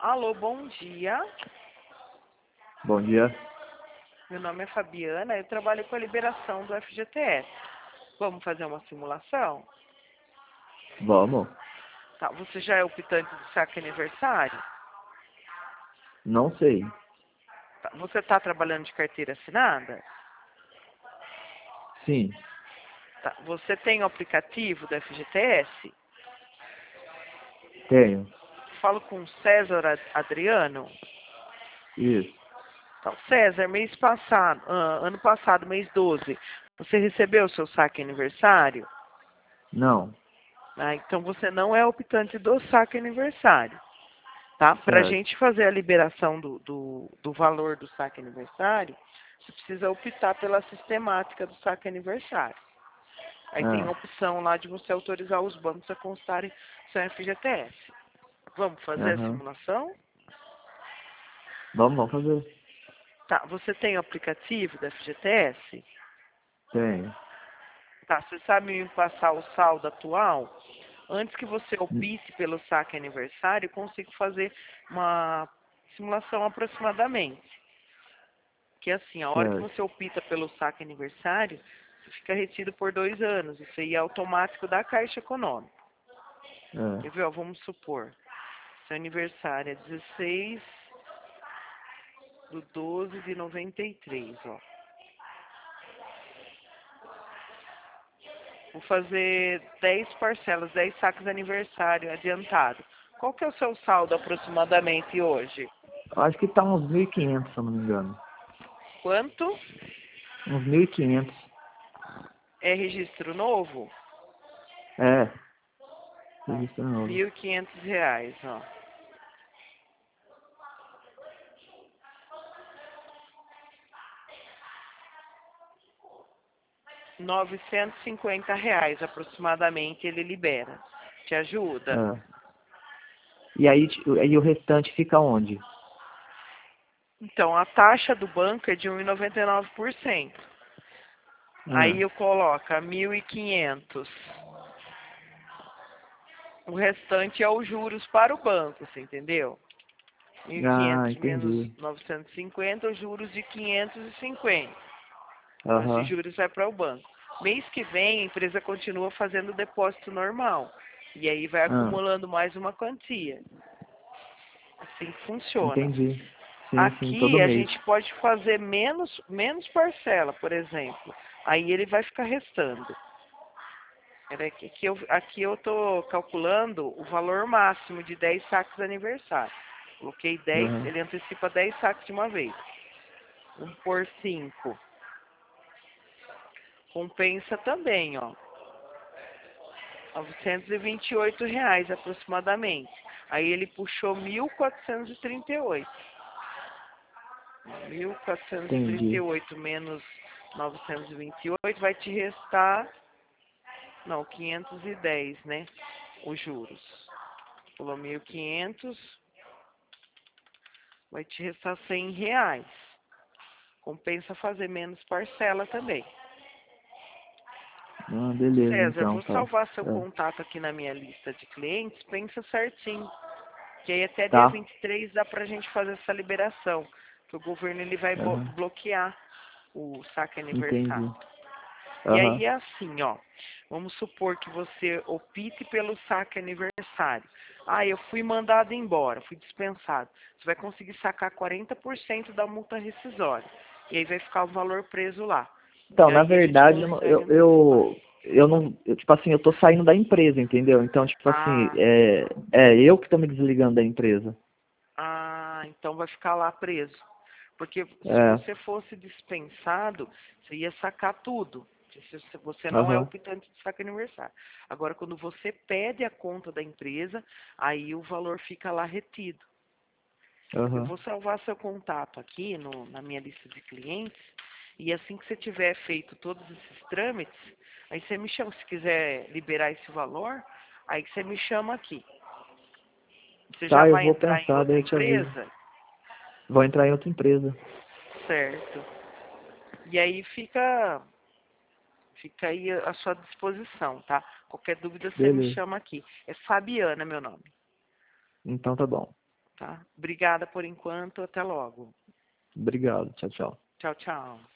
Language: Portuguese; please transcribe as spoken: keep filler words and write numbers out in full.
Alô, bom dia. Bom dia. Meu nome é Fabiana, eu trabalho com a liberação do F G T S. Vamos fazer uma simulação? Vamos? Tá, você já é optante do saque aniversário? Não sei. Tá, você está trabalhando de carteira assinada? Sim, Tá, você tem o aplicativo do F G T S? tenho. Falo com o César Ad- Adriano. Isso. Então, César, mês passado, ah, ano passado, mês doze, você recebeu o seu saque aniversário? Não. Ah, então você não é optante do saque aniversário. Tá? Para a Certo. gente fazer a liberação do, do, do valor do saque aniversário, você precisa optar pela sistemática do saque aniversário. Aí tem a Ah, opção lá de você autorizar os bancos a constarem seu F G T S. Vamos fazer a aham. simulação? Vamos, vamos fazer. Tá, você tem o aplicativo da F G T S? Tenho. Tá, você sabe me passar o saldo atual? Antes que você N- opte pelo saque aniversário, eu consigo fazer uma simulação aproximadamente. Que é assim, a hora que Certo. você opta pelo saque aniversário, você fica retido por dois anos. Isso aí é automático da Caixa Econômica. Quer É. ver, ó, vamos supor, seu aniversário é dezesseis de doze de noventa e três, ó. Vou fazer dez parcelas, dez saques de aniversário adiantado. Qual que é o seu saldo aproximadamente hoje? Acho que tá uns mil e quinhentos, se eu não me engano. Quanto? Uns mil e quinhentos. É registro novo? É. Registro novo. Mil e quinhentos reais, ó. Novecentos e cinquenta reais aproximadamente ele libera. Te ajuda? É. E aí, ti- aí o restante fica onde? Então, a taxa do banco é de um vírgula noventa e nove por cento. Aí Ah, eu coloco mil e quinhentos. O restante é os juros para o banco, você entendeu? Mil e ah, quinhentos menos entendi. novecentos e cinquenta, os juros de quinhentos e cinquenta. Então, esses Aham. juros vai para o banco. Mês que vem, a empresa continua fazendo o depósito normal. E aí vai Ah, acumulando mais uma quantia. Assim que funciona. entendi. Sim, sim, todo Aqui a mês. gente pode fazer menos, menos parcela, por exemplo. Aí ele vai ficar restando. Peraí, que Aqui eu, aqui eu tô calculando o valor máximo de dez saques de aniversário. Coloquei dez, Aham. ele antecipa dez saques de uma vez. Um por cinco. Compensa também, ó. novecentos e vinte e oito reais aproximadamente. Aí ele puxou mil quatrocentos e trinta e oito. mil quatrocentos e trinta e Entendi. oito menos novecentos e vinte e oito vai te restar, não, quinhentos e dez, né? Os juros. Pulou mil e quinhentos, vai te restar cem reais. Compensa fazer menos parcela também. Ah, beleza, César, então, vou tá. salvar seu É. contato aqui na minha lista de clientes, pensa certinho. Que aí até dia Tá. vinte e três dá pra gente fazer essa liberação. Que o governo ele vai bo- Aham. bloquear o saque aniversário. Entendi. E Aham. aí é assim, ó. Vamos supor que você opte pelo saque aniversário. Ah, eu fui mandado embora, fui dispensado. Você vai conseguir sacar quarenta por cento da multa rescisória. E aí vai ficar o valor preso lá. Então, E na aí a gente verdade, eu, não- consegue eu, antecipar. eu, eu não, eu, tipo assim, eu tô saindo da empresa, entendeu? Então, tipo assim, Ah, é, é eu que tô me desligando da empresa. ah, então vai ficar lá preso. Porque se É, você fosse dispensado, você ia sacar tudo. Se- se Você não é aham, optante de saque aniversário. Agora, quando você pede a conta da empresa, aí o valor fica lá retido. Eu aham. vou salvar seu contato aqui no- na minha lista de clientes. E assim que você tiver feito todos esses trâmites, aí você me chama. Se quiser liberar esse valor, aí você me chama aqui. Você já Tá, eu vai vou entrar em pensar, daí outra eu te aviso. empresa? Vou entrar em outra empresa. Certo. E aí fica, fica aí à sua disposição, tá? Qualquer dúvida você me Beleza. chama aqui. É Fabiana meu nome. Então tá bom. Tá? Obrigada por enquanto, até logo. Obrigado, tchau, tchau. Tchau, tchau.